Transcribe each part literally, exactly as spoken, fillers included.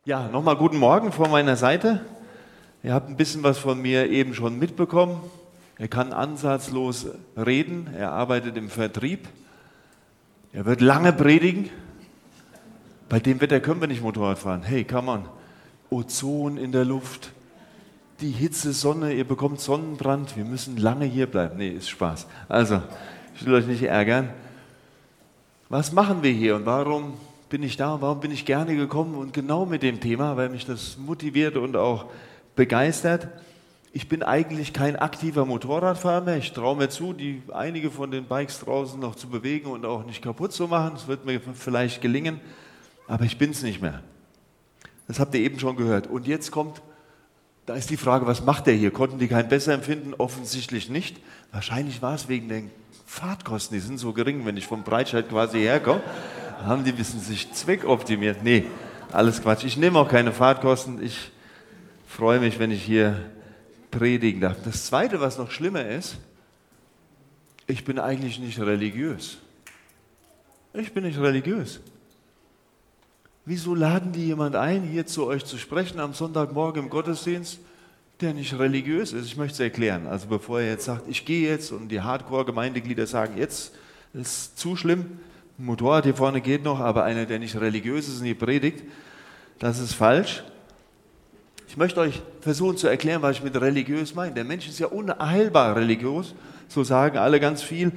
Ja, nochmal guten Morgen von meiner Seite. Ihr habt ein bisschen was von mir eben schon mitbekommen. Er kann ansatzlos reden, er arbeitet im Vertrieb, er wird lange predigen. Bei dem Wetter können wir nicht Motorrad fahren. Hey, come on. Ozon in der Luft, die Hitze, Sonne, ihr bekommt Sonnenbrand, wir müssen lange hier bleiben. Nee, ist Spaß. Also, ich will euch nicht ärgern. Was machen wir hier und warum bin ich da und warum bin ich gerne gekommen und genau mit dem Thema, weil mich das motiviert und auch begeistert. Ich bin eigentlich kein aktiver Motorradfahrer mehr. Ich traue mir zu, die einige von den Bikes draußen noch zu bewegen und auch nicht kaputt zu machen. Das wird mir vielleicht gelingen, aber ich bin es nicht mehr. Das habt ihr eben schon gehört. Und jetzt kommt, da ist die Frage, was macht der hier? Konnten die kein besser empfinden? Offensichtlich nicht. Wahrscheinlich war es wegen den Fahrtkosten, die sind so gering, wenn ich vom Breitscheid quasi herkomme. Haben die wissen sich zweckoptimiert? Nee, alles Quatsch. Ich nehme auch keine Fahrtkosten. Ich freue mich, wenn ich hier predigen darf. Das Zweite, was noch schlimmer ist, ich bin eigentlich nicht religiös. Ich bin nicht religiös. Wieso laden die jemand ein, hier zu euch zu sprechen am Sonntagmorgen im Gottesdienst, der nicht religiös ist? Ich möchte es erklären. Also bevor ihr jetzt sagt, ich gehe jetzt und die Hardcore-Gemeindeglieder sagen, jetzt ist zu schlimm, ein Motorrad hier vorne geht noch, aber einer, der nicht religiös ist und die predigt, das ist falsch. Ich möchte euch versuchen zu erklären, was ich mit religiös meine. Der Mensch ist ja unheilbar religiös, so sagen alle ganz viel.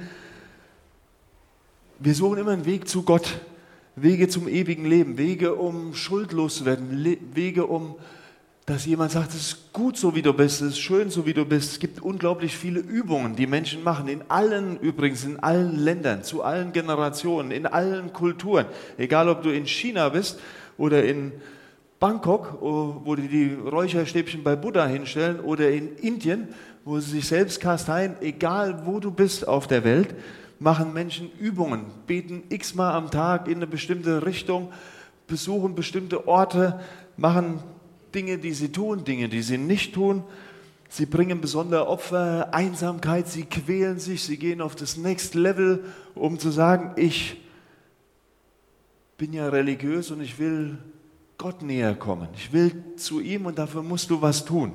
Wir suchen immer einen Weg zu Gott, Wege zum ewigen Leben, Wege, um schuldlos zu werden, Le- Wege, um, dass jemand sagt, es ist gut, so wie du bist, es ist schön, so wie du bist. Es gibt unglaublich viele Übungen, die Menschen machen, in allen, übrigens in allen Ländern, zu allen Generationen, in allen Kulturen. Egal, ob du in China bist oder in Bangkok, wo die die Räucherstäbchen bei Buddha hinstellen, oder in Indien, wo sie sich selbst kasteien, egal wo du bist auf der Welt, machen Menschen Übungen, beten x-mal am Tag in eine bestimmte Richtung, besuchen bestimmte Orte, machen Dinge, die sie tun, Dinge, die sie nicht tun. Sie bringen besondere Opfer, Einsamkeit, sie quälen sich, sie gehen auf das Next Level, um zu sagen, ich bin ja religiös und ich will Gott näher kommen. Ich will zu ihm und dafür musst du was tun.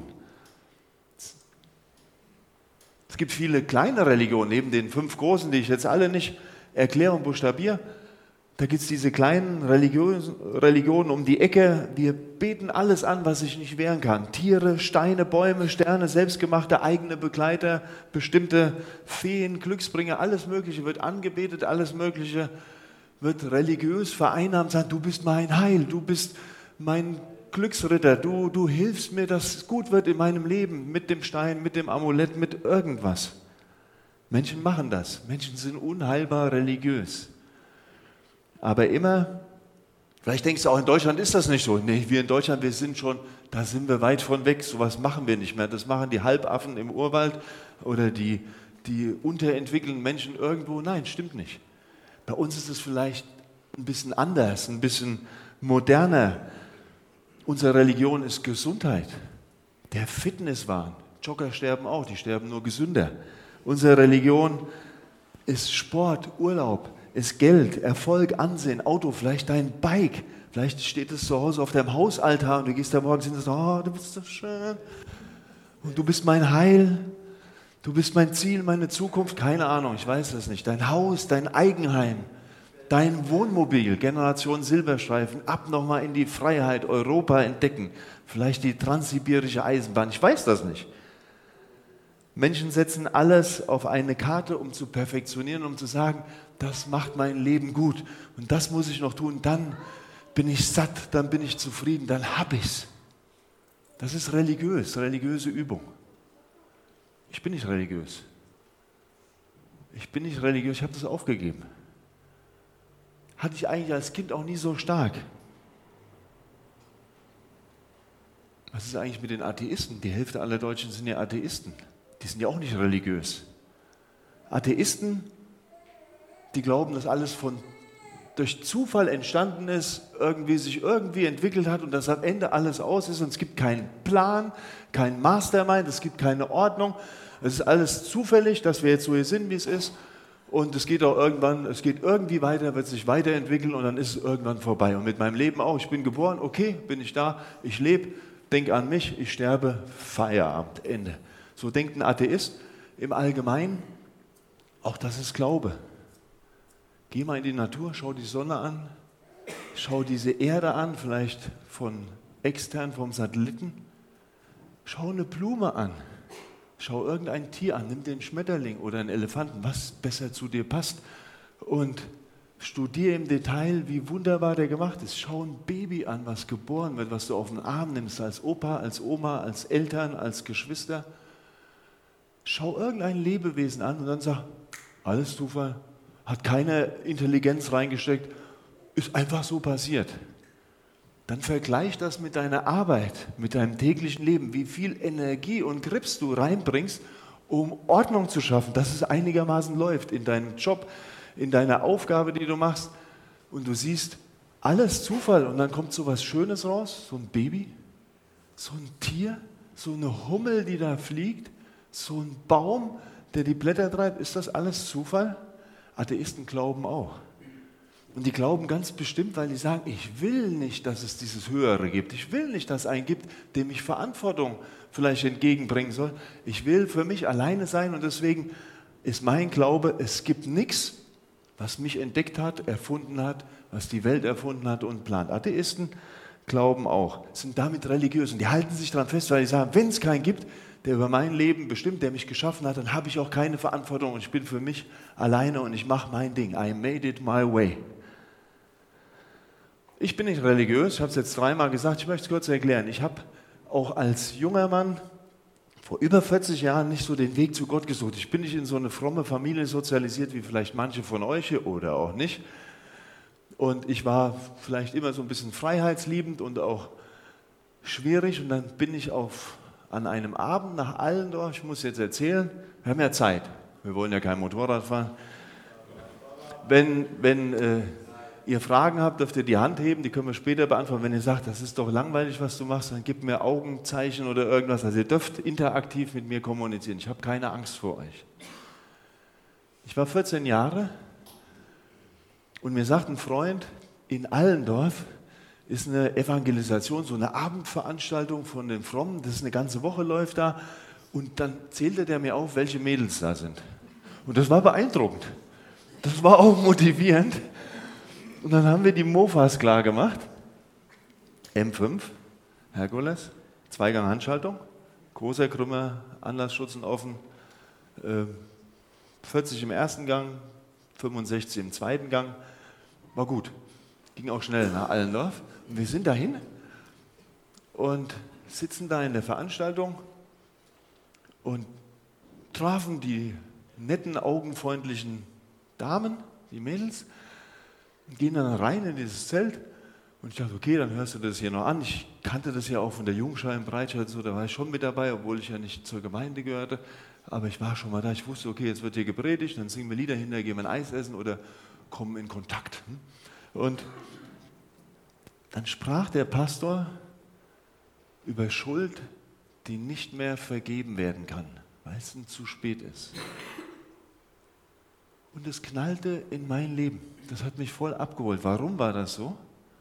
Es gibt viele kleine Religionen, neben den fünf großen, die ich jetzt alle nicht erkläre und buchstabiere. Da gibt es diese kleinen Religionen, Religionen um die Ecke. Wir beten alles an, was sich nicht wehren kann. Tiere, Steine, Bäume, Sterne, selbstgemachte eigene Begleiter, bestimmte Feen, Glücksbringer, alles Mögliche wird angebetet, alles Mögliche wird religiös vereinnahmt, sagt, du bist mein Heil, du bist mein Glücksritter, du, du hilfst mir, dass es gut wird in meinem Leben, mit dem Stein, mit dem Amulett, mit irgendwas. Menschen machen das. Menschen sind unheilbar religiös. Aber immer, vielleicht denkst du auch, in Deutschland ist das nicht so. Nee, wir in Deutschland, wir sind schon, da sind wir weit von weg, sowas machen wir nicht mehr. Das machen die Halbaffen im Urwald oder die, die unterentwickelten Menschen irgendwo. Nein, stimmt nicht. Bei uns ist es vielleicht ein bisschen anders, ein bisschen moderner. Unsere Religion ist Gesundheit, der Fitnesswahn. Jogger sterben auch, die sterben nur gesünder. Unsere Religion ist Sport, Urlaub, ist Geld, Erfolg, Ansehen, Auto, vielleicht dein Bike. Vielleicht steht es zu Hause auf deinem Hausaltar und du gehst da morgens hin und sagst, oh, du bist so schön. Und du bist mein Heil, du bist mein Ziel, meine Zukunft. Keine Ahnung, ich weiß das nicht. Dein Haus, dein Eigenheim, dein Wohnmobil, Generation Silberstreifen, ab nochmal in die Freiheit, Europa entdecken. Vielleicht die transsibirische Eisenbahn, ich weiß das nicht. Menschen setzen alles auf eine Karte, um zu perfektionieren, um zu sagen, das macht mein Leben gut und das muss ich noch tun, dann bin ich satt, dann bin ich zufrieden, dann hab ich's. Das ist religiös, religiöse Übung. Ich bin nicht religiös. Ich bin nicht religiös, ich habe das aufgegeben. Hatte ich eigentlich als Kind auch nie so stark. Was ist eigentlich mit den Atheisten? Die Hälfte aller Deutschen sind ja Atheisten. Die sind ja auch nicht religiös. Atheisten, die glauben, dass alles von, durch Zufall entstanden ist, irgendwie sich irgendwie entwickelt hat und dass am Ende alles aus ist und es gibt keinen Plan, kein Mastermind, es gibt keine Ordnung. Es ist alles zufällig, dass wir jetzt so hier sind, wie es ist. Und es geht auch irgendwann, es geht irgendwie weiter, wird sich weiterentwickeln und dann ist es irgendwann vorbei. Und mit meinem Leben auch. Ich bin geboren, okay, bin ich da, ich lebe, denke an mich, ich sterbe, Feierabend, Ende. So denkt ein Atheist im Allgemeinen. Auch das ist Glaube. Geh mal in die Natur, schau die Sonne an, schau diese Erde an, vielleicht von extern vom Satelliten. Schau eine Blume an. Schau irgendein Tier an, nimm den Schmetterling oder einen Elefanten, was besser zu dir passt und studiere im Detail, wie wunderbar der gemacht ist. Schau ein Baby an, was geboren wird, was du auf den Arm nimmst, als Opa, als Oma, als Eltern, als Geschwister. Schau irgendein Lebewesen an und dann sag, alles Zufall, hat keine Intelligenz reingesteckt, ist einfach so passiert. Dann vergleich das mit deiner Arbeit, mit deinem täglichen Leben, wie viel Energie und Grips du reinbringst, um Ordnung zu schaffen, dass es einigermaßen läuft in deinem Job, in deiner Aufgabe, die du machst. Und du siehst, alles Zufall und dann kommt so was Schönes raus, so ein Baby, so ein Tier, so eine Hummel, die da fliegt, so ein Baum, der die Blätter treibt. Ist das alles Zufall? Atheisten glauben auch. Und die glauben ganz bestimmt, weil die sagen, ich will nicht, dass es dieses Höhere gibt. Ich will nicht, dass es einen gibt, dem ich Verantwortung vielleicht entgegenbringen soll. Ich will für mich alleine sein und deswegen ist mein Glaube, es gibt nichts, was mich entdeckt hat, erfunden hat, was die Welt erfunden hat und plant. Atheisten glauben auch, sind damit religiös und die halten sich daran fest, weil die sagen, wenn es keinen gibt, der über mein Leben bestimmt, der mich geschaffen hat, dann habe ich auch keine Verantwortung und ich bin für mich alleine und ich mache mein Ding. I made it my way. Ich bin nicht religiös, ich habe es jetzt dreimal gesagt, ich möchte es kurz erklären. Ich habe auch als junger Mann vor über vierzig Jahren nicht so den Weg zu Gott gesucht. Ich bin nicht in so eine fromme Familie sozialisiert, wie vielleicht manche von euch oder auch nicht. Und ich war vielleicht immer so ein bisschen freiheitsliebend und auch schwierig. Und dann bin ich auf, an einem Abend nach Allendorf, ich muss jetzt erzählen, wir haben ja Zeit, wir wollen ja kein Motorrad fahren. Wenn, wenn äh, ihr Fragen habt, dürft ihr die Hand heben, die können wir später beantworten. Wenn ihr sagt, das ist doch langweilig, was du machst, dann gebt mir Augenzeichen oder irgendwas. Also ihr dürft interaktiv mit mir kommunizieren. Ich habe keine Angst vor euch. Ich war vierzehn Jahre und mir sagt ein Freund, in Allendorf ist eine Evangelisation, so eine Abendveranstaltung von den Frommen, das ist eine ganze Woche läuft da und dann zählte der mir auf, welche Mädels da sind. Und das war beeindruckend. Das war auch motivierend. Und dann haben wir die Mofas klar gemacht. M fünf, Herkules, Zweigang Handschaltung, großer Krümmer, Anlassschutz und offen, äh, vierzig im ersten Gang, fünfundsechzig im zweiten Gang. War gut, ging auch schnell nach Allendorf. Und wir sind dahin und sitzen da in der Veranstaltung und trafen die netten, augenfreundlichen Damen, die Mädels, gehen dann rein in dieses Zelt und ich dachte, okay, dann hörst du das hier noch an. Ich kannte das ja auch von der Jungschar in Breitscheid, so, da war ich schon mit dabei, obwohl ich ja nicht zur Gemeinde gehörte. Aber ich war schon mal da, ich wusste, okay, jetzt wird hier gepredigt, dann singen wir Lieder hinterher, gehen wir ein Eis essen oder kommen in Kontakt. Und dann sprach der Pastor über Schuld, die nicht mehr vergeben werden kann, weil es zu spät ist. Und es knallte in mein Leben. Das hat mich voll abgeholt. Warum war das so?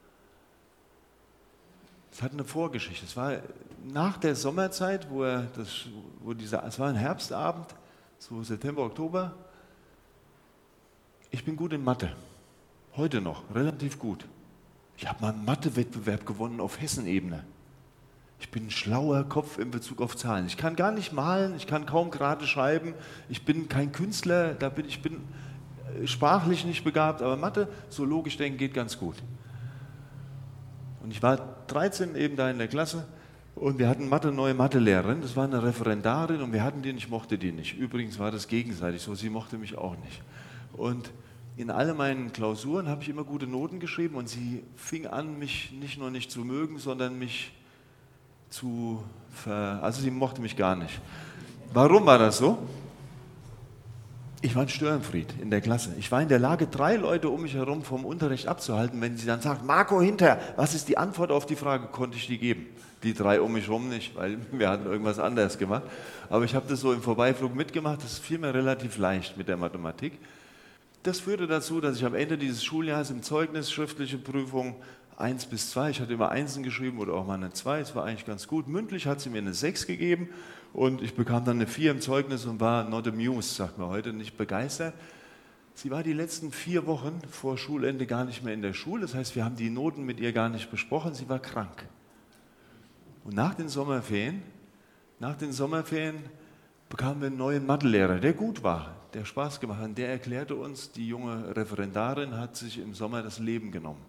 Es hat eine Vorgeschichte. Es war nach der Sommerzeit, wo er das, wo dieser, es war ein Herbstabend, so September, Oktober. Ich bin gut in Mathe. Heute noch, relativ gut. Ich habe mal einen Mathe-Wettbewerb gewonnen auf Hessenebene. Ich bin ein schlauer Kopf in Bezug auf Zahlen. Ich kann gar nicht malen, ich kann kaum gerade schreiben. Ich bin kein Künstler, da bin, ich bin sprachlich nicht begabt, aber Mathe, so logisch denken, geht ganz gut. Und ich war dreizehn eben da in der Klasse und wir hatten Mathe, neue Mathelehrerin, das war eine Referendarin und wir hatten die und ich mochte die nicht. Übrigens war das gegenseitig so, sie mochte mich auch nicht. Und in all meinen Klausuren habe ich immer gute Noten geschrieben und sie fing an, mich nicht nur nicht zu mögen, sondern mich zu ver... Also sie mochte mich gar nicht. Warum war das so? Ich war ein Störenfried in der Klasse. Ich war in der Lage, drei Leute um mich herum vom Unterricht abzuhalten. Wenn sie dann sagt, Marco, hinter, was ist die Antwort auf die Frage, konnte ich die geben. Die drei um mich herum nicht, weil wir hatten irgendwas anderes gemacht. Aber ich habe das so im Vorbeiflug mitgemacht, das fiel mir relativ leicht mit der Mathematik. Das führte dazu, dass ich am Ende dieses Schuljahres im Zeugnis schriftliche Prüfung eins bis zwei, ich hatte immer Einsen geschrieben oder auch mal eine zwei, es war eigentlich ganz gut. Mündlich hat sie mir eine sechs gegeben und ich bekam dann eine vier im Zeugnis und war not amused, sagt man heute, nicht begeistert. Sie war die letzten vier Wochen vor Schulende gar nicht mehr in der Schule, das heißt, wir haben die Noten mit ihr gar nicht besprochen, sie war krank. Und nach den Sommerferien, nach den Sommerferien bekamen wir einen neuen Mathelehrer, der gut war, der Spaß gemacht hat. Der erklärte uns, die junge Referendarin hat sich im Sommer das Leben genommen.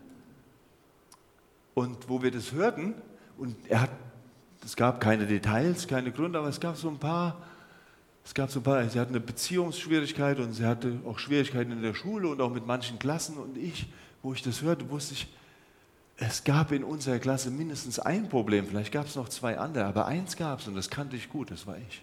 Und wo wir das hörten, und er hat, es gab keine Details, keine Gründe, aber es gab so ein paar, es gab so ein paar, sie hatte eine Beziehungsschwierigkeit und sie hatte auch Schwierigkeiten in der Schule und auch mit manchen Klassen. Und ich, wo ich das hörte, wusste ich, es gab in unserer Klasse mindestens ein Problem, vielleicht gab es noch zwei andere, aber eins gab es und das kannte ich gut, das war ich.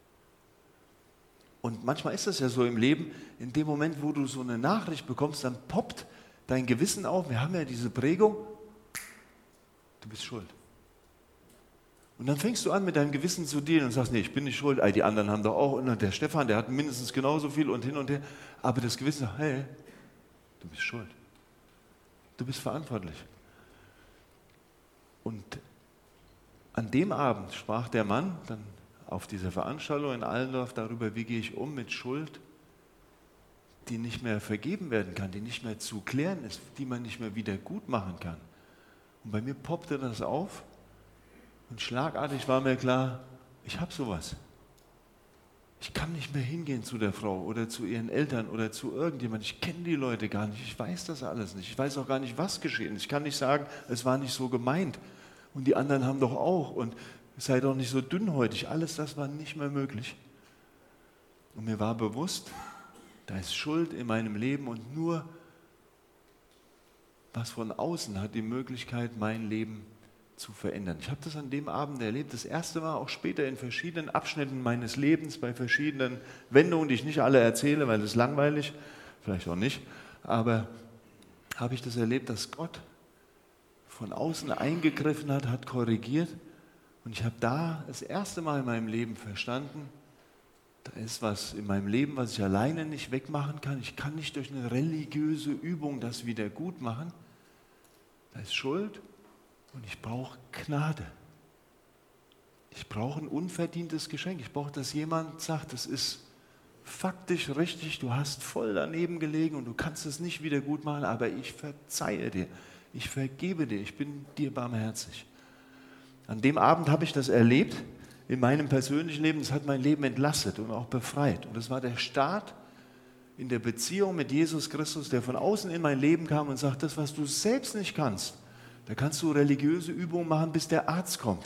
Und manchmal ist das ja so im Leben, in dem Moment, wo du so eine Nachricht bekommst, dann poppt dein Gewissen auf. Wir haben ja diese Prägung, du bist schuld. Und dann fängst du an, mit deinem Gewissen zu dealen und sagst, nee, ich bin nicht schuld, die anderen haben doch auch, und der Stefan, der hat mindestens genauso viel und hin und her. Aber das Gewissen sagt, hey, du bist schuld. Du bist verantwortlich. Und an dem Abend sprach der Mann dann auf dieser Veranstaltung in Allendorf darüber, wie gehe ich um mit Schuld, die nicht mehr vergeben werden kann, die nicht mehr zu klären ist, die man nicht mehr wieder gut machen kann. Und bei mir poppte das auf und schlagartig war mir klar, ich habe sowas. Ich kann nicht mehr hingehen zu der Frau oder zu ihren Eltern oder zu irgendjemandem. Ich kenne die Leute gar nicht, ich weiß das alles nicht. Ich weiß auch gar nicht, was geschehen ist. Ich kann nicht sagen, es war nicht so gemeint. Und die anderen haben doch auch. Und sei doch nicht so dünnhäutig. Alles das war nicht mehr möglich. Und mir war bewusst, da ist Schuld in meinem Leben und nur was von außen hat die Möglichkeit, mein Leben zu verändern. Ich habe das an dem Abend erlebt, das erste Mal, auch später in verschiedenen Abschnitten meines Lebens, bei verschiedenen Wendungen, die ich nicht alle erzähle, weil es ist langweilig, vielleicht auch nicht, aber habe ich das erlebt, dass Gott von außen eingegriffen hat, hat korrigiert und ich habe da das erste Mal in meinem Leben verstanden, da ist was in meinem Leben, was ich alleine nicht wegmachen kann. Ich kann nicht durch eine religiöse Übung das wieder gut machen. Da ist Schuld und ich brauche Gnade. Ich brauche ein unverdientes Geschenk. Ich brauche, dass jemand sagt, das ist faktisch richtig, du hast voll daneben gelegen und du kannst es nicht wieder gut machen, aber ich verzeihe dir. Ich vergebe dir, ich bin dir barmherzig. An dem Abend habe ich das erlebt, in meinem persönlichen Leben, das hat mein Leben entlastet und auch befreit. Und das war der Start in der Beziehung mit Jesus Christus, der von außen in mein Leben kam und sagt, das, was du selbst nicht kannst, da kannst du religiöse Übungen machen, bis der Arzt kommt.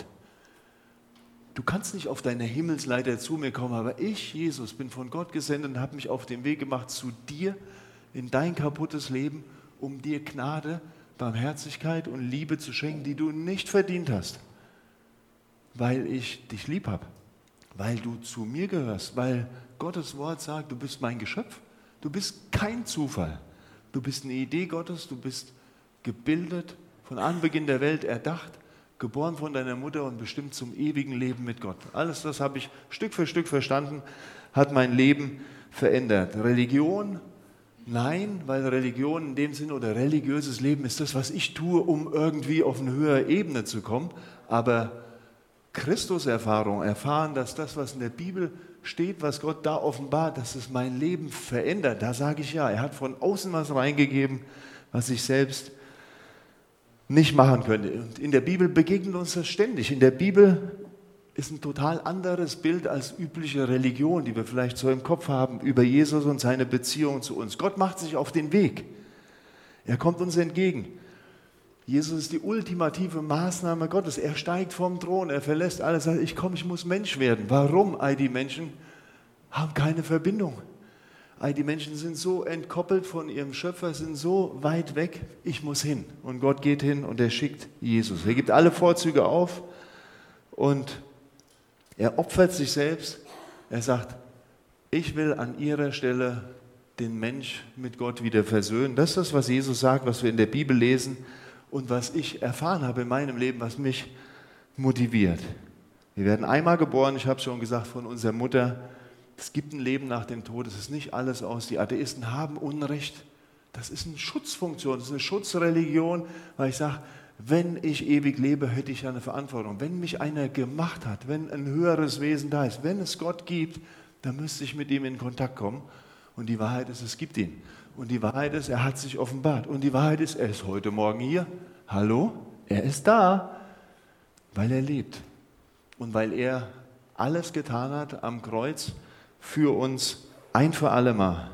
Du kannst nicht auf deiner Himmelsleiter zu mir kommen, aber ich, Jesus, bin von Gott gesendet und habe mich auf den Weg gemacht zu dir, in dein kaputtes Leben, um dir Gnade, Barmherzigkeit und Liebe zu schenken, die du nicht verdient hast, weil ich dich lieb habe, weil du zu mir gehörst, weil Gottes Wort sagt, du bist mein Geschöpf, du bist kein Zufall, du bist eine Idee Gottes, du bist gebildet, von Anbeginn der Welt erdacht, geboren von deiner Mutter und bestimmt zum ewigen Leben mit Gott. Alles das habe ich Stück für Stück verstanden, hat mein Leben verändert. Religion? Nein, weil Religion in dem Sinne oder religiöses Leben ist das, was ich tue, um irgendwie auf eine höhere Ebene zu kommen. Aber Christuserfahrung, erfahren, dass das, was in der Bibel steht, was Gott da offenbart, dass es mein Leben verändert, da sage ich ja, er hat von außen was reingegeben, was ich selbst nicht machen könnte. Und in der Bibel begegnet uns das ständig. In der Bibel ist ein total anderes Bild als übliche Religion, die wir vielleicht so im Kopf haben, über Jesus und seine Beziehung zu uns. Gott macht sich auf den Weg. Er kommt uns entgegen. Jesus ist die ultimative Maßnahme Gottes. Er steigt vom Thron, er verlässt alles, sagt, ich komme, ich muss Mensch werden. Warum? All die Menschen haben keine Verbindung. All die Menschen sind so entkoppelt von ihrem Schöpfer, sind so weit weg, ich muss hin. Und Gott geht hin und er schickt Jesus. Er gibt alle Vorzüge auf und er opfert sich selbst. Er sagt, ich will an ihrer Stelle den Mensch mit Gott wieder versöhnen. Das ist das, was Jesus sagt, was wir in der Bibel lesen und was ich erfahren habe in meinem Leben, was mich motiviert. Wir werden einmal geboren, ich habe schon gesagt, von unserer Mutter Es gibt ein Leben nach dem Tod, es ist nicht alles aus. Die Atheisten haben Unrecht. Das ist eine Schutzfunktion, das ist eine Schutzreligion, weil ich sage, wenn ich ewig lebe, hätte ich eine Verantwortung. Wenn mich einer gemacht hat, wenn ein höheres Wesen da ist, wenn es Gott gibt, dann müsste ich mit ihm in Kontakt kommen. Und die Wahrheit ist, es gibt ihn. Und die Wahrheit ist, er hat sich offenbart. Und die Wahrheit ist, er ist heute Morgen hier. Hallo? Er ist da, weil er lebt. Und weil er alles getan hat am Kreuz für uns ein für alle Mal.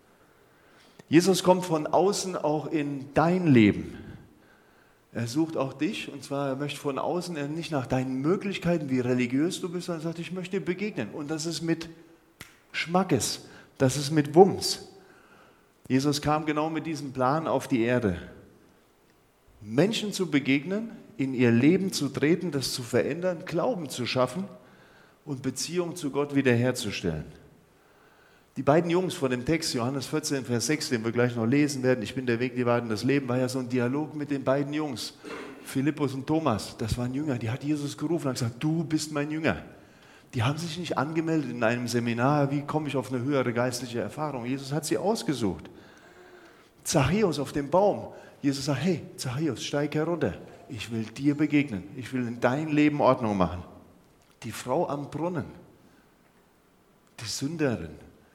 Jesus kommt von außen auch in dein Leben. Er sucht auch dich, und zwar er möchte von außen er nicht nach deinen Möglichkeiten, wie religiös du bist, sondern sagt, ich möchte dir begegnen. Und das ist mit Schmackes, das ist mit Wumms. Jesus kam genau mit diesem Plan auf die Erde. Menschen zu begegnen, in ihr Leben zu treten, das zu verändern, Glauben zu schaffen und Beziehung zu Gott wiederherzustellen. Die beiden Jungs von dem Text, Johannes vierzehn, Vers sechs, den wir gleich noch lesen werden, ich bin der Weg, die Wahrheit und das Leben, war ja so ein Dialog mit den beiden Jungs, Philippus und Thomas. Das waren Jünger, die hat Jesus gerufen und gesagt, du bist mein Jünger. Die haben sich nicht angemeldet in einem Seminar, wie komme ich auf eine höhere geistliche Erfahrung. Jesus hat sie ausgesucht. Zachäus auf dem Baum. Jesus sagt, hey, Zachäus, steig herunter. Ich will dir begegnen. Ich will in dein Leben Ordnung machen. Die Frau am Brunnen, die Sünderin,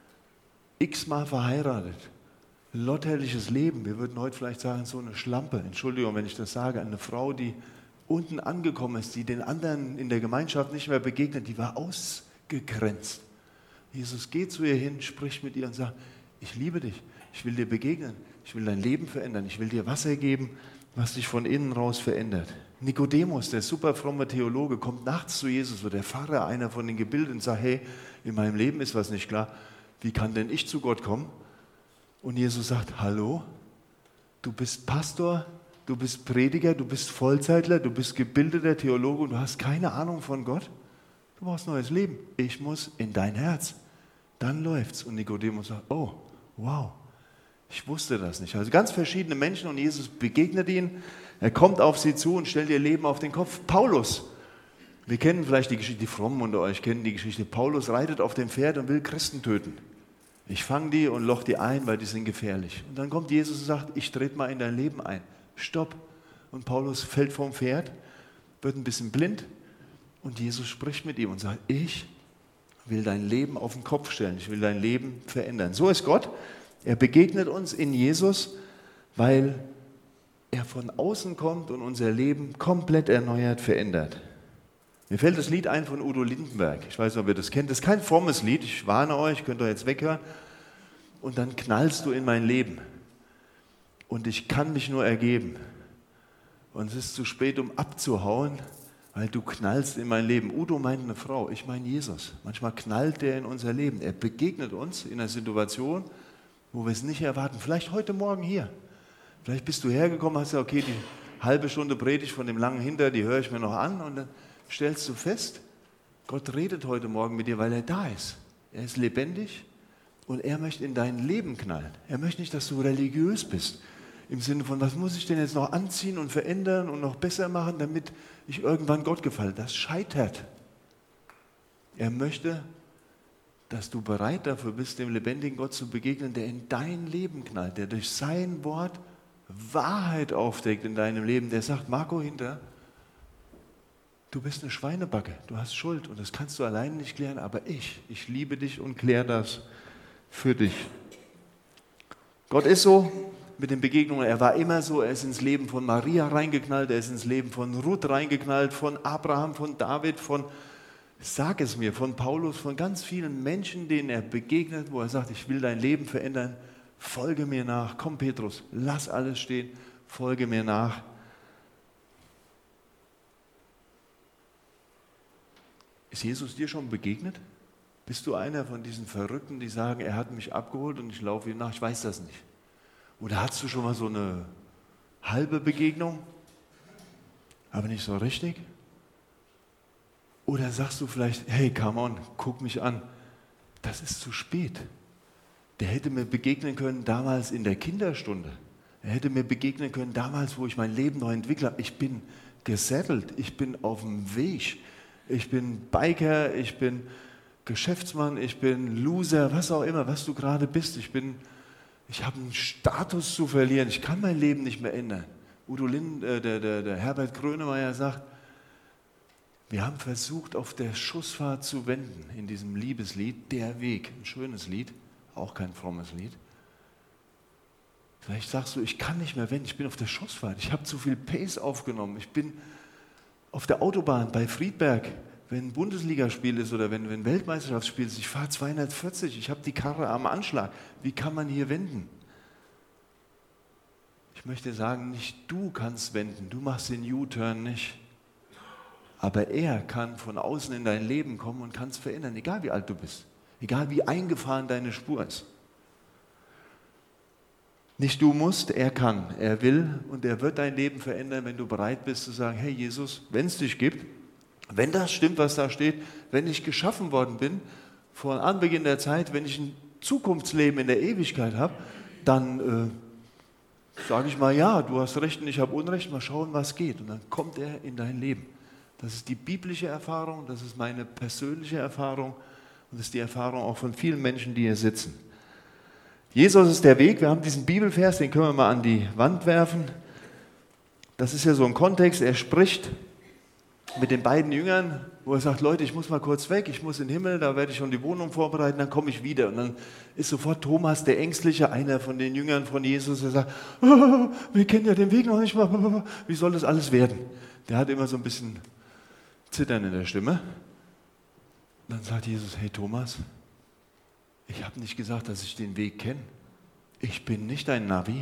x-mal verheiratet, lotterliches Leben. Wir würden heute vielleicht sagen, so eine Schlampe. Entschuldigung, wenn ich das sage. Eine Frau, die unten angekommen ist, die den anderen in der Gemeinschaft nicht mehr begegnet, die war ausgegrenzt. Jesus geht zu ihr hin, spricht mit ihr und sagt, ich liebe dich, ich will dir begegnen, ich will dein Leben verändern, ich will dir Wasser geben, was dich von innen raus verändert. Nikodemus, der super fromme Theologe, kommt nachts zu Jesus, wird der Pfarrer, einer von den Gebildeten, und sagt, hey, in meinem Leben ist was nicht klar. Wie kann denn ich zu Gott kommen? Und Jesus sagt, hallo, du bist Pastor, du bist Prediger, du bist Vollzeitler, du bist gebildeter Theologe und du hast keine Ahnung von Gott? Du brauchst neues Leben. Ich muss in dein Herz. Dann läuft's. Und Nikodemus sagt, oh, wow, ich wusste das nicht. Also ganz verschiedene Menschen und Jesus begegnet ihnen. Er kommt auf sie zu und stellt ihr Leben auf den Kopf. Paulus, wir kennen vielleicht die Geschichte, die Frommen unter euch kennen die Geschichte. Paulus reitet auf dem Pferd und will Christen töten. Ich fange die und loch die ein, weil die sind gefährlich. Und dann kommt Jesus und sagt, ich trete mal in dein Leben ein. Stopp. Und Paulus fällt vom Pferd, wird ein bisschen blind und Jesus spricht mit ihm und sagt, ich will dein Leben auf den Kopf stellen, ich will dein Leben verändern. So ist Gott. Er begegnet uns in Jesus, weil er von außen kommt und unser Leben komplett erneuert, verändert. Mir fällt das Lied ein von Udo Lindenberg. Ich weiß nicht, ob ihr das kennt. Das ist kein frommes Lied. Ich warne euch, könnt ihr jetzt weghören. Und dann knallst du in mein Leben. Und ich kann mich nur ergeben. Und es ist zu spät, um abzuhauen, weil du knallst in mein Leben. Udo meint eine Frau, ich meine Jesus. Manchmal knallt der in unser Leben. Er begegnet uns in einer Situation, wo wir es nicht erwarten. Vielleicht heute Morgen hier. Vielleicht bist du hergekommen, hast gesagt, okay, die halbe Stunde Predigt von dem langen Hinter, die höre ich mir noch an. Und dann stellst du fest, Gott redet heute Morgen mit dir, weil er da ist. Er ist lebendig und er möchte in dein Leben knallen. Er möchte nicht, dass du religiös bist. Im Sinne von, was muss ich denn jetzt noch anziehen und verändern und noch besser machen, damit ich irgendwann Gott gefalle. Das scheitert. Er möchte, dass du bereit dafür bist, dem lebendigen Gott zu begegnen, der in dein Leben knallt, der durch sein Wort Wahrheit aufdeckt in deinem Leben, der sagt, Marco Hinter, du bist eine Schweinebacke, du hast Schuld und das kannst du alleine nicht klären, aber ich, ich liebe dich und kläre das für dich. Gott ist so mit den Begegnungen, er war immer so, er ist ins Leben von Maria reingeknallt, er ist ins Leben von Ruth reingeknallt, von Abraham, von David, von, sag es mir, von Paulus, von ganz vielen Menschen, denen er begegnet, wo er sagt, ich will dein Leben verändern, folge mir nach, komm Petrus, lass alles stehen, folge mir nach. Ist Jesus dir schon begegnet? Bist du einer von diesen Verrückten, die sagen, er hat mich abgeholt und ich laufe ihm nach? Ich weiß das nicht. Oder hast du schon mal so eine halbe Begegnung, aber nicht so richtig? Oder sagst du vielleicht, hey, come on, guck mich an. Das ist zu spät. Der hätte mir begegnen können damals in der Kinderstunde. Er hätte mir begegnen können damals, wo ich mein Leben noch entwickle. Ich bin gesettelt, ich bin auf dem Weg. Ich bin Biker, ich bin Geschäftsmann, ich bin Loser, was auch immer, was du gerade bist. Ich bin, ich habe einen Status zu verlieren, ich kann mein Leben nicht mehr ändern. Udo Lind, äh, der, der, der Herbert Grönemeyer sagt, wir haben versucht, auf der Schussfahrt zu wenden, in diesem Liebeslied, der Weg, ein schönes Lied, auch kein frommes Lied. Vielleicht sagst du, ich kann nicht mehr wenden, ich bin auf der Schussfahrt, ich habe zu viel Pace aufgenommen, ich bin auf der Autobahn bei Friedberg, wenn ein Bundesligaspiel ist oder wenn, wenn ein Weltmeisterschaftsspiel ist, ich fahre zweihundertvierzig, ich habe die Karre am Anschlag, wie kann man hier wenden? Ich möchte sagen, nicht du kannst wenden, du machst den U-Turn nicht. Aber er kann von außen in dein Leben kommen und kann es verändern, egal wie alt du bist, egal wie eingefahren deine Spur ist. Nicht du musst, er kann, er will und er wird dein Leben verändern, wenn du bereit bist zu sagen, hey Jesus, wenn es dich gibt, wenn das stimmt, was da steht, wenn ich geschaffen worden bin, vor Anbeginn der Zeit, wenn ich ein Zukunftsleben in der Ewigkeit habe, dann äh, sage ich mal, ja, du hast Recht und ich habe Unrecht, mal schauen, was geht. Und dann kommt er in dein Leben. Das ist die biblische Erfahrung, das ist meine persönliche Erfahrung und das ist die Erfahrung auch von vielen Menschen, die hier sitzen. Jesus ist der Weg, wir haben diesen Bibelvers, den können wir mal an die Wand werfen. Das ist ja so ein Kontext, er spricht mit den beiden Jüngern, wo er sagt, Leute, ich muss mal kurz weg, ich muss in den Himmel, da werde ich schon die Wohnung vorbereiten, dann komme ich wieder. Und dann ist sofort Thomas, der Ängstliche, einer von den Jüngern von Jesus, der sagt, oh, wir kennen ja den Weg noch nicht mal, wie soll das alles werden? Der hat immer so ein bisschen Zittern in der Stimme. Dann sagt Jesus, hey Thomas, ich habe nicht gesagt, dass ich den Weg kenne. Ich bin nicht ein Navi.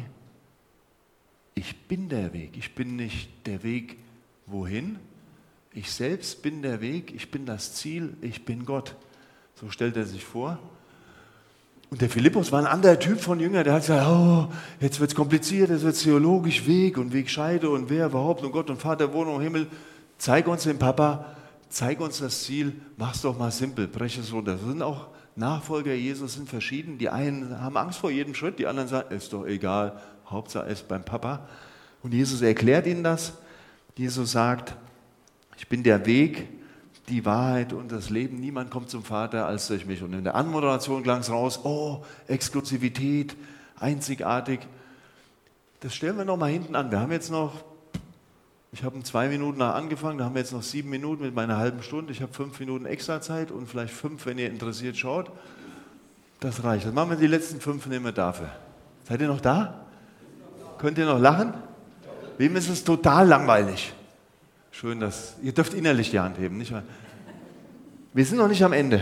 Ich bin der Weg. Ich bin nicht der Weg wohin. Ich selbst bin der Weg. Ich bin das Ziel. Ich bin Gott. So stellt er sich vor. Und der Philippus war ein anderer Typ von Jünger, der hat gesagt, oh, jetzt wird es kompliziert, jetzt wird es theologisch, Weg und Wegscheide und wer überhaupt und Gott und Vater, Wohnung im Himmel. Zeig uns den Papa, zeig uns das Ziel, mach's doch mal simpel, brech es runter. Das sind auch Nachfolger Jesus, sind verschieden. Die einen haben Angst vor jedem Schritt, die anderen sagen, ist doch egal, Hauptsache es ist beim Papa. Und Jesus erklärt ihnen das. Jesus sagt, ich bin der Weg, die Wahrheit und das Leben. Niemand kommt zum Vater als durch mich. Und in der Anmoderation klang es raus, oh, Exklusivität, einzigartig. Das stellen wir noch mal hinten an. Wir haben jetzt noch, ich habe um zwei Minuten nach angefangen, da haben wir jetzt noch sieben Minuten mit meiner halben Stunde. Ich habe fünf Minuten extra Zeit und vielleicht fünf, wenn ihr interessiert schaut. Das reicht. Dann machen wir die letzten fünf, nehmen wir dafür. Seid ihr noch da? Könnt ihr noch lachen? Wem ist es total langweilig? Schön, dass ihr dürft innerlich die Hand heben, nicht wahr? Wir sind noch nicht am Ende.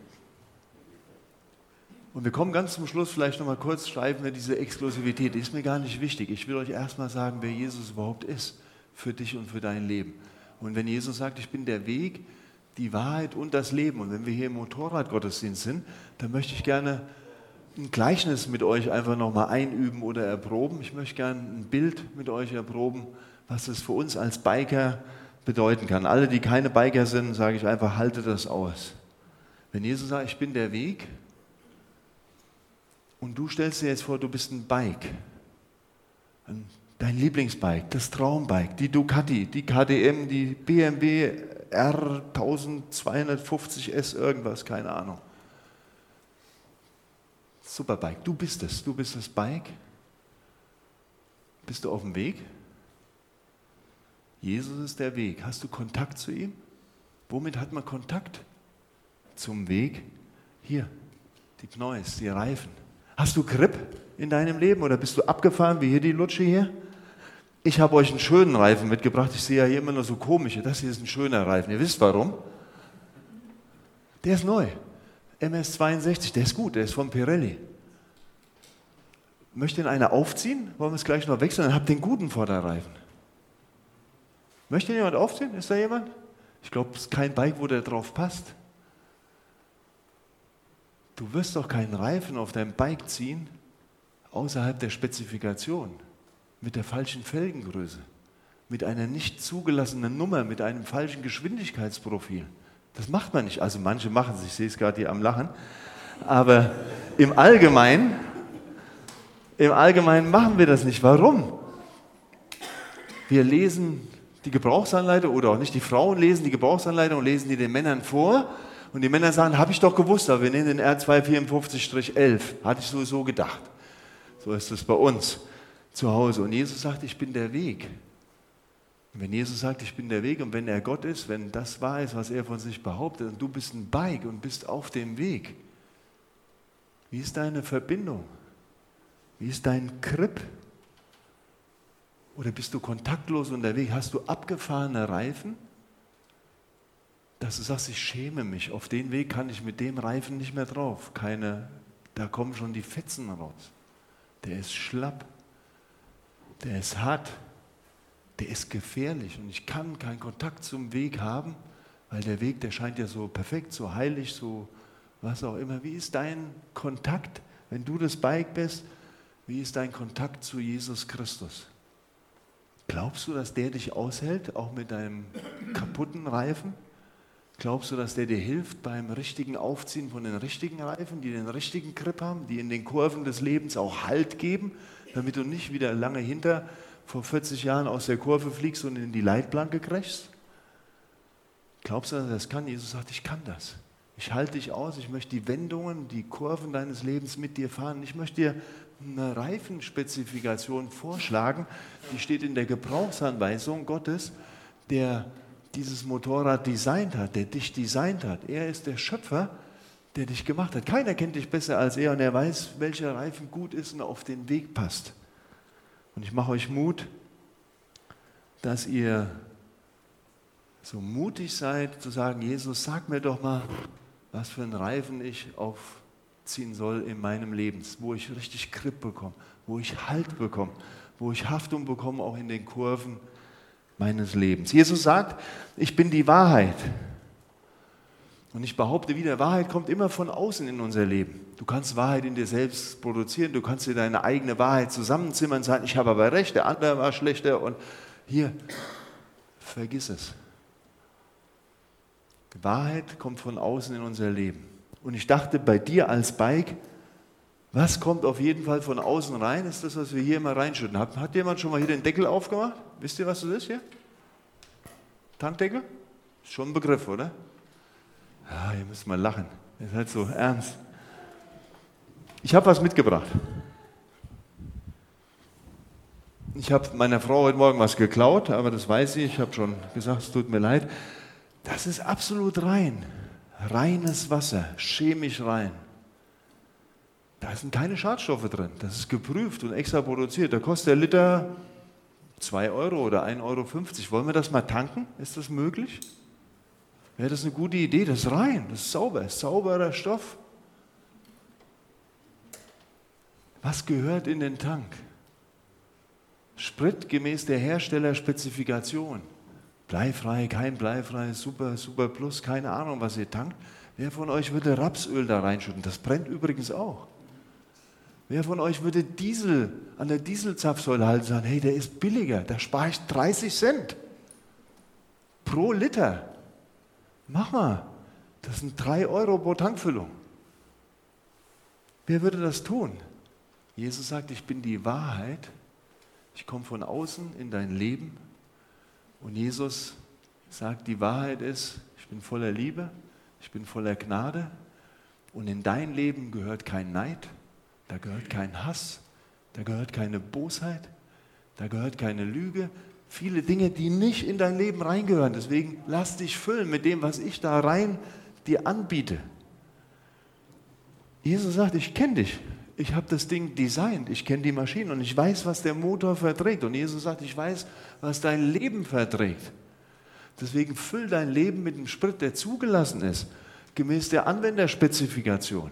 Und wir kommen ganz zum Schluss, vielleicht noch mal kurz, schreiben wir diese Exklusivität. Die ist mir gar nicht wichtig. Ich will euch erstmal sagen, wer Jesus überhaupt ist für dich und für dein Leben. Und wenn Jesus sagt, ich bin der Weg, die Wahrheit und das Leben. Und wenn wir hier im Motorradgottesdienst sind, dann möchte ich gerne ein Gleichnis mit euch einfach nochmal einüben oder erproben. Ich möchte gerne ein Bild mit euch erproben, was es für uns als Biker bedeuten kann. Alle, die keine Biker sind, sage ich einfach, haltet das aus. Wenn Jesus sagt, ich bin der Weg und du stellst dir jetzt vor, du bist ein Bike, dein Lieblingsbike, das Traumbike, die Ducati, die K D M, die B M W R zwölfhundertfünfzig S, irgendwas, keine Ahnung. Superbike, du bist es, du bist das Bike. Bist du auf dem Weg? Jesus ist der Weg. Hast du Kontakt zu ihm? Womit hat man Kontakt zum Weg? Hier, die Pneus, die Reifen. Hast du Grip in deinem Leben oder bist du abgefahren wie hier die Lutsche hier? Ich habe euch einen schönen Reifen mitgebracht. Ich sehe ja hier immer nur so komische. Das hier ist ein schöner Reifen. Ihr wisst warum? Der ist neu. M S zweiundsechzig, der ist gut, der ist von Pirelli. Möchte ihn einer aufziehen? Wollen wir es gleich noch wechseln? Dann habt ihr den guten Vorderreifen. Möchte jemand aufziehen? Ist da jemand? Ich glaube, es ist kein Bike, wo der drauf passt. Du wirst doch keinen Reifen auf deinem Bike ziehen, außerhalb der Spezifikation, mit der falschen Felgengröße, mit einer nicht zugelassenen Nummer, mit einem falschen Geschwindigkeitsprofil. Das macht man nicht. Also manche machen es, ich sehe es gerade hier am Lachen. Aber im Allgemeinen, im Allgemeinen machen wir das nicht. Warum? Wir lesen die Gebrauchsanleitung oder auch nicht, die Frauen lesen die Gebrauchsanleitung und lesen die den Männern vor Und die Männer sagen, habe ich doch gewusst, aber wir nehmen den R zweihundertvierundfünfzig elf. Hatte ich sowieso gedacht. So ist es bei uns zu Hause. Und Jesus sagt, ich bin der Weg. Und wenn Jesus sagt, ich bin der Weg und wenn er Gott ist, wenn das wahr ist, was er von sich behauptet und du bist ein Bike und bist auf dem Weg, wie ist deine Verbindung? Wie ist dein Grip? Oder bist du kontaktlos unterwegs? Hast du abgefahrene Reifen? Dass du sagst, ich schäme mich, auf den Weg kann ich mit dem Reifen nicht mehr drauf. Keine, da kommen schon die Fetzen raus. Der ist schlapp, der ist hart, der ist gefährlich und ich kann keinen Kontakt zum Weg haben, weil der Weg, der scheint ja so perfekt, so heilig, so was auch immer. Wie ist dein Kontakt, wenn du das Bike bist, wie ist dein Kontakt zu Jesus Christus? Glaubst du, dass der dich aushält, auch mit deinem kaputten Reifen? Glaubst du, dass der dir hilft beim richtigen Aufziehen von den richtigen Reifen, die den richtigen Grip haben, die in den Kurven des Lebens auch Halt geben, damit du nicht wieder lange hinter vor vierzig Jahren aus der Kurve fliegst und in die Leitplanke crashst? Glaubst du, dass er das kann? Jesus sagt, ich kann das. Ich halte dich aus, ich möchte die Wendungen, die Kurven deines Lebens mit dir fahren. Ich möchte dir eine Reifenspezifikation vorschlagen, die steht in der Gebrauchsanweisung Gottes, der dieses Motorrad designt hat, der dich designt hat. Er ist der Schöpfer, der dich gemacht hat. Keiner kennt dich besser als er und er weiß, welcher Reifen gut ist und auf den Weg passt. Und ich mache euch Mut, dass ihr so mutig seid, zu sagen, Jesus, sag mir doch mal, was für einen Reifen ich aufziehen soll in meinem Leben, wo ich richtig Grip bekomme, wo ich Halt bekomme, wo ich Haftung bekomme, auch in den Kurven meines Lebens. Jesus sagt, ich bin die Wahrheit. Und ich behaupte wieder, Wahrheit kommt immer von außen in unser Leben. Du kannst Wahrheit in dir selbst produzieren, du kannst dir deine eigene Wahrheit zusammenzimmern und sagen, ich habe aber recht, der andere war schlechter und hier, vergiss es. Wahrheit kommt von außen in unser Leben. Und ich dachte, bei dir als Bike, was kommt auf jeden Fall von außen rein, ist das, was wir hier immer reinschütten. Hat, hat jemand schon mal hier den Deckel aufgemacht? Wisst ihr, was das ist hier? Tankdeckel? Ist schon ein Begriff, oder? Ja, ihr müsst mal lachen. Ihr seid so ernst. Ich habe was mitgebracht. Ich habe meiner Frau heute Morgen was geklaut, aber das weiß sie. Ich habe schon gesagt, es tut mir leid. Das ist absolut rein. Reines Wasser, chemisch rein. Da sind keine Schadstoffe drin. Das ist geprüft und extra produziert. Da kostet der Liter zwei Euro oder ein Euro fünfzig. Wollen wir das mal tanken? Ist das möglich? Wäre das eine gute Idee? Das ist rein, das ist sauber, das ist sauberer Stoff. Was gehört in den Tank? Sprit gemäß der Herstellerspezifikation. Bleifrei, kein bleifrei, super, super plus, keine Ahnung, was ihr tankt. Wer von euch würde Rapsöl da reinschütten? Das brennt übrigens auch. Wer von euch würde Diesel an der Dieselzapfsäule halten und sagen, hey, der ist billiger, da spare ich dreißig Cent pro Liter. Mach mal, das sind drei Euro pro Tankfüllung. Wer würde das tun? Jesus sagt, ich bin die Wahrheit, ich komme von außen in dein Leben und Jesus sagt, die Wahrheit ist, ich bin voller Liebe, ich bin voller Gnade und in dein Leben gehört kein Neid, da gehört kein Hass, da gehört keine Bosheit, da gehört keine Lüge. Viele Dinge, die nicht in dein Leben reingehören. Deswegen lass dich füllen mit dem, was ich da rein dir anbiete. Jesus sagt, ich kenne dich. Ich habe das Ding designt. Ich kenne die Maschine und ich weiß, was der Motor verträgt. Und Jesus sagt, ich weiß, was dein Leben verträgt. Deswegen füll dein Leben mit dem Sprit, der zugelassen ist, gemäß der Anwenderspezifikation.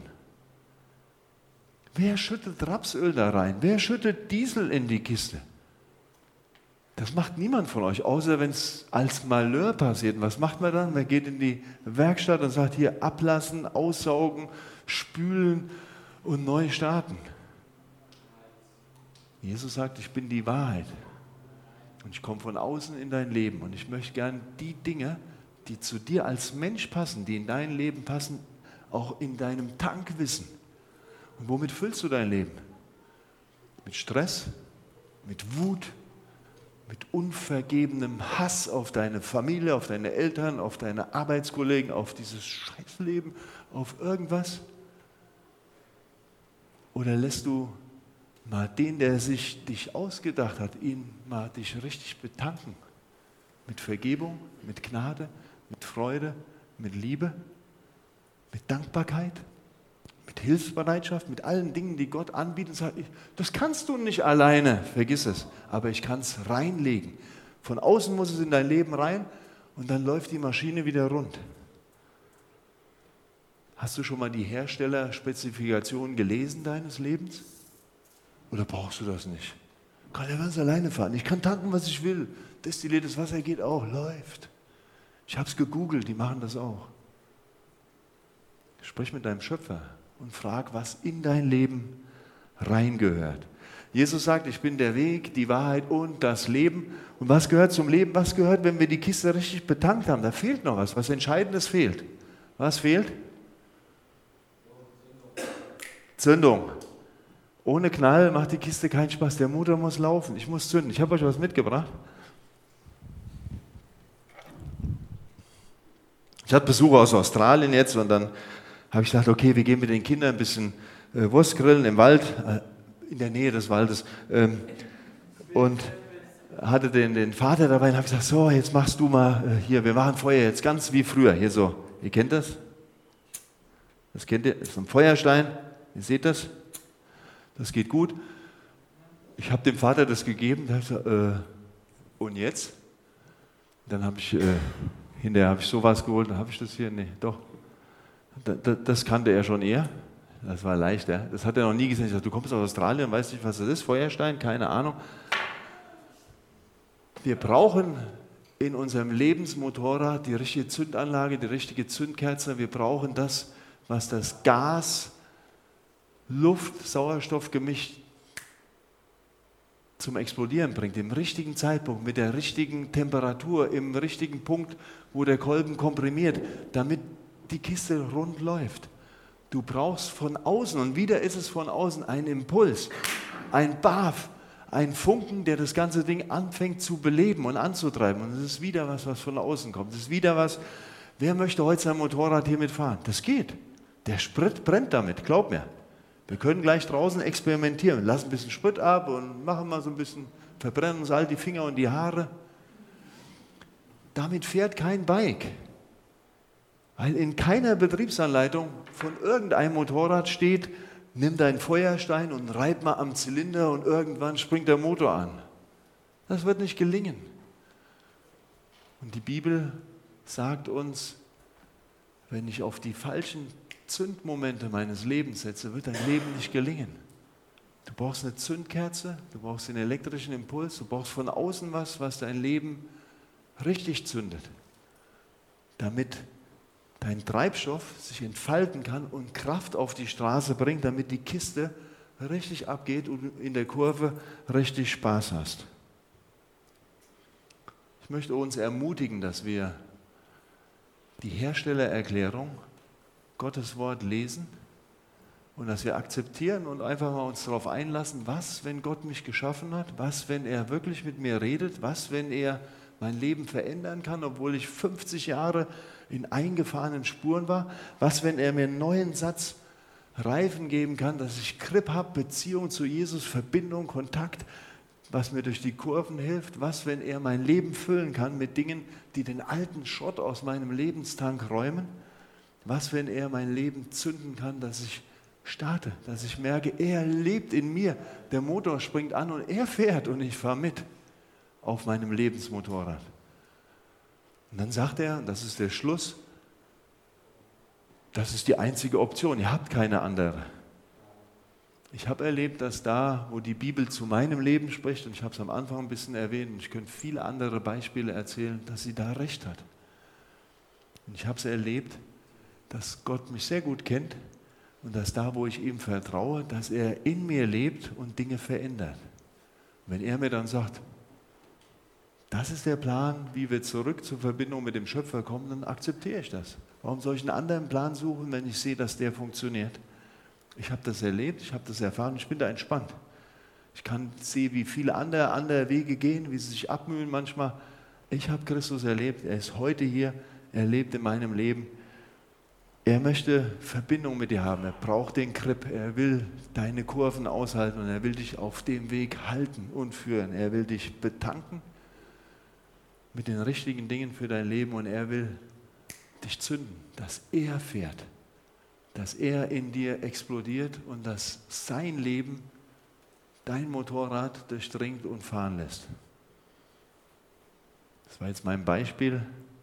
Wer schüttet Rapsöl da rein? Wer schüttet Diesel in die Kiste? Das macht niemand von euch, außer wenn es als Malheur passiert. Und was macht man dann? Man geht in die Werkstatt und sagt, hier ablassen, aussaugen, spülen und neu starten. Jesus sagt, ich bin die Wahrheit. Und ich komme von außen in dein Leben. Und ich möchte gern die Dinge, die zu dir als Mensch passen, die in dein Leben passen, auch in deinem Tank wissen. Und womit füllst du dein Leben? Mit Stress? Mit Wut? mit unvergebenem Hass auf deine Familie, auf deine Eltern, auf deine Arbeitskollegen, auf dieses Scheißleben, auf irgendwas? Oder lässt du mal den, der sich dich ausgedacht hat, ihn mal dich richtig betanken? Mit Vergebung, mit Gnade, mit Freude, mit Liebe, mit Dankbarkeit, mit Hilfsbereitschaft, mit allen Dingen, die Gott anbietet. Und sagt, das kannst du nicht alleine, vergiss es, aber ich kann es reinlegen. Von außen muss es in dein Leben rein und dann läuft die Maschine wieder rund. Hast du schon mal die Herstellerspezifikationen gelesen deines Lebens? Oder brauchst du das nicht? Ich kann ja ganz alleine fahren. Ich kann tanken, was ich will. Destilliertes Wasser geht auch, läuft. Ich habe es gegoogelt, die machen das auch. Sprich mit deinem Schöpfer und frag, was in dein Leben reingehört. Jesus sagt, ich bin der Weg, die Wahrheit und das Leben. Und was gehört zum Leben? Was gehört, wenn wir die Kiste richtig betankt haben? Da fehlt noch was, was Entscheidendes fehlt. Was fehlt? Zündung. Ohne Knall macht die Kiste keinen Spaß. Der Motor muss laufen. Ich muss zünden. Ich habe euch was mitgebracht. Ich hatte Besuch aus Australien jetzt und dann habe ich gedacht, okay, wir gehen mit den Kindern ein bisschen äh, Wurst grillen im Wald, äh, in der Nähe des Waldes. Ähm, und hatte den, den Vater dabei und habe gesagt, so, jetzt machst du mal äh, hier, wir machen Feuer jetzt ganz wie früher. Hier so, ihr kennt das? Das kennt ihr? Das ist ein Feuerstein. Ihr seht das? Das geht gut. Ich habe dem Vater das gegeben. Der hat gesagt, äh, und jetzt? Dann habe ich, äh, hinterher habe ich sowas geholt. Dann habe ich das hier, nee, doch. Da, da, das kannte er schon eher. Das war leicht, ja. Das hat er noch nie gesehen. Ich sagte, du kommst aus Australien, weißt nicht, was das ist? Feuerstein? Keine Ahnung. Wir brauchen in unserem Lebensmotorrad die richtige Zündanlage, die richtige Zündkerze. Wir brauchen das, was das Gas, Luft, Sauerstoff gemischt zum Explodieren bringt, im richtigen Zeitpunkt, mit der richtigen Temperatur, im richtigen Punkt, wo der Kolben komprimiert, damit die Kiste rund läuft. Du brauchst von außen, und wieder ist es von außen, ein Impuls, ein Baf, ein Funken, der das ganze Ding anfängt zu beleben und anzutreiben. Und es ist wieder was, was von außen kommt. Es ist wieder was, wer möchte heute sein Motorrad hier mitfahren? Das geht. Der Sprit brennt damit, glaub mir. Wir können gleich draußen experimentieren, lassen ein bisschen Sprit ab und machen mal so ein bisschen, verbrennen uns all die Finger und die Haare. Damit fährt kein Bike, weil in keiner Betriebsanleitung von irgendeinem Motorrad steht, nimm deinen Feuerstein und reib mal am Zylinder und irgendwann springt der Motor an. Das wird nicht gelingen. Und die Bibel sagt uns, wenn ich auf die falschen Zündmomente meines Lebens setze, wird dein Leben nicht gelingen. Du brauchst eine Zündkerze, du brauchst den elektrischen Impuls, du brauchst von außen was, was dein Leben richtig zündet, damit dein Treibstoff sich entfalten kann und Kraft auf die Straße bringt, damit die Kiste richtig abgeht und in der Kurve richtig Spaß hast. Ich möchte uns ermutigen, dass wir die Herstellererklärung, Gottes Wort lesen und dass wir akzeptieren und einfach mal uns darauf einlassen, was, wenn Gott mich geschaffen hat, was, wenn er wirklich mit mir redet, was, wenn er mein Leben verändern kann, obwohl ich fünfzig Jahre in eingefahrenen Spuren war, was, wenn er mir einen neuen Satz Reifen geben kann, dass ich Grip habe, Beziehung zu Jesus, Verbindung, Kontakt, was mir durch die Kurven hilft, was, wenn er mein Leben füllen kann mit Dingen, die den alten Schrott aus meinem Lebenstank räumen, was, wenn er mein Leben zünden kann, dass ich starte, dass ich merke, er lebt in mir, der Motor springt an und er fährt und ich fahre mit auf meinem Lebensmotorrad. Und dann sagt er, und das ist der Schluss, das ist die einzige Option, ihr habt keine andere. Ich habe erlebt, dass da, wo die Bibel zu meinem Leben spricht, und ich habe es am Anfang ein bisschen erwähnt, und ich könnte viele andere Beispiele erzählen, dass sie da recht hat. Und ich habe es erlebt, dass Gott mich sehr gut kennt und dass da, wo ich ihm vertraue, dass er in mir lebt und Dinge verändert. Wenn er mir dann sagt, das ist der Plan, wie wir zurück zur Verbindung mit dem Schöpfer kommen, dann akzeptiere ich das. Warum soll ich einen anderen Plan suchen, wenn ich sehe, dass der funktioniert? Ich habe das erlebt, ich habe das erfahren, ich bin da entspannt. Ich kann sehen, wie viele andere andere Wege gehen, wie sie sich abmühen manchmal. Ich habe Christus erlebt. Er ist heute hier. Er lebt in meinem Leben. Er möchte Verbindung mit dir haben. Er braucht den Grip. Er will deine Kurven aushalten und er will dich auf dem Weg halten und führen. Er will dich betanken mit den richtigen Dingen für dein Leben und er will dich zünden, dass er fährt, dass er in dir explodiert und dass sein Leben dein Motorrad durchdringt und fahren lässt. Das war jetzt mein Beispiel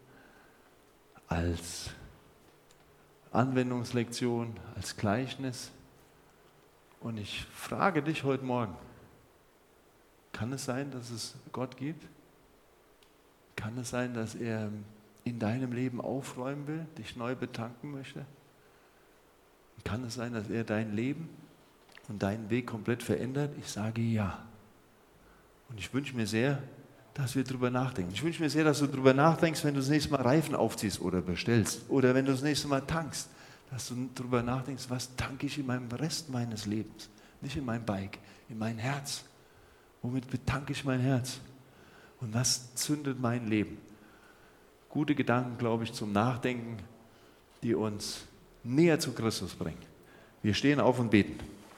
als Anwendungslektion, als Gleichnis. Und ich frage dich heute Morgen, kann es sein, dass es Gott gibt? Kann es sein, dass er in deinem Leben aufräumen will, dich neu betanken möchte? Kann es sein, dass er dein Leben und deinen Weg komplett verändert? Ich sage ja. Und ich wünsche mir sehr, dass wir darüber nachdenken. Ich wünsche mir sehr, dass du darüber nachdenkst, wenn du das nächste Mal Reifen aufziehst oder bestellst. Oder wenn du das nächste Mal tankst, dass du darüber nachdenkst, was tanke ich in meinem Rest meines Lebens? Nicht in mein Bike, in mein Herz. Womit betanke ich mein Herz? Und was zündet mein Leben? Gute Gedanken, glaube ich, zum Nachdenken, die uns näher zu Christus bringen. Wir stehen auf und beten.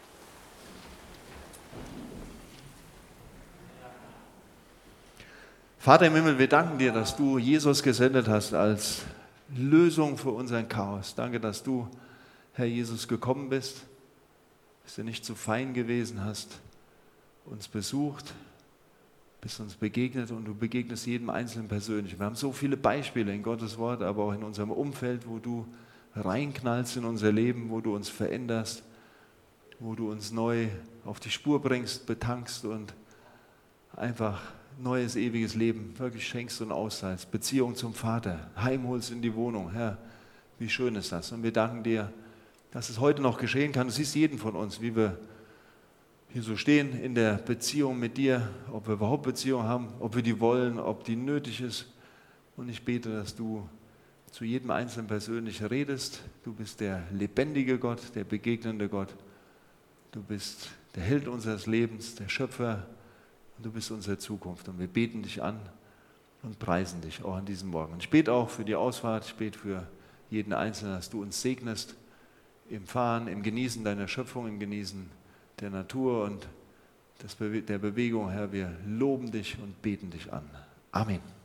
Vater im Himmel, wir danken dir, dass du Jesus gesendet hast als Lösung für unseren Chaos. Danke, dass du, Herr Jesus, gekommen bist, dass du nicht zu fein gewesen hast, uns besucht, bist uns begegnet und du begegnest jedem Einzelnen persönlich. Wir haben so viele Beispiele in Gottes Wort, aber auch in unserem Umfeld, wo du reinknallst in unser Leben, wo du uns veränderst, wo du uns neu auf die Spur bringst, betankst und einfach neues, ewiges Leben wirklich schenkst und auszahlst. Beziehung zum Vater, heimholst in die Wohnung. Herr, wie schön ist das. Und wir danken dir, dass es heute noch geschehen kann. Du siehst jeden von uns, wie wir hier so stehen in der Beziehung mit dir, ob wir überhaupt Beziehung haben, ob wir die wollen, ob die nötig ist. Und ich bete, dass du zu jedem Einzelnen persönlich redest. Du bist der lebendige Gott, der begegnende Gott. Du bist der Held unseres Lebens, der Schöpfer. Und du bist unsere Zukunft. Und wir beten dich an und preisen dich auch an diesem Morgen. Und ich bete auch für die Ausfahrt, ich bete für jeden Einzelnen, dass du uns segnest im Fahren, im Genießen deiner Schöpfung, im Genießen der Natur und der Bewegung, Herr. Wir loben dich und beten dich an. Amen.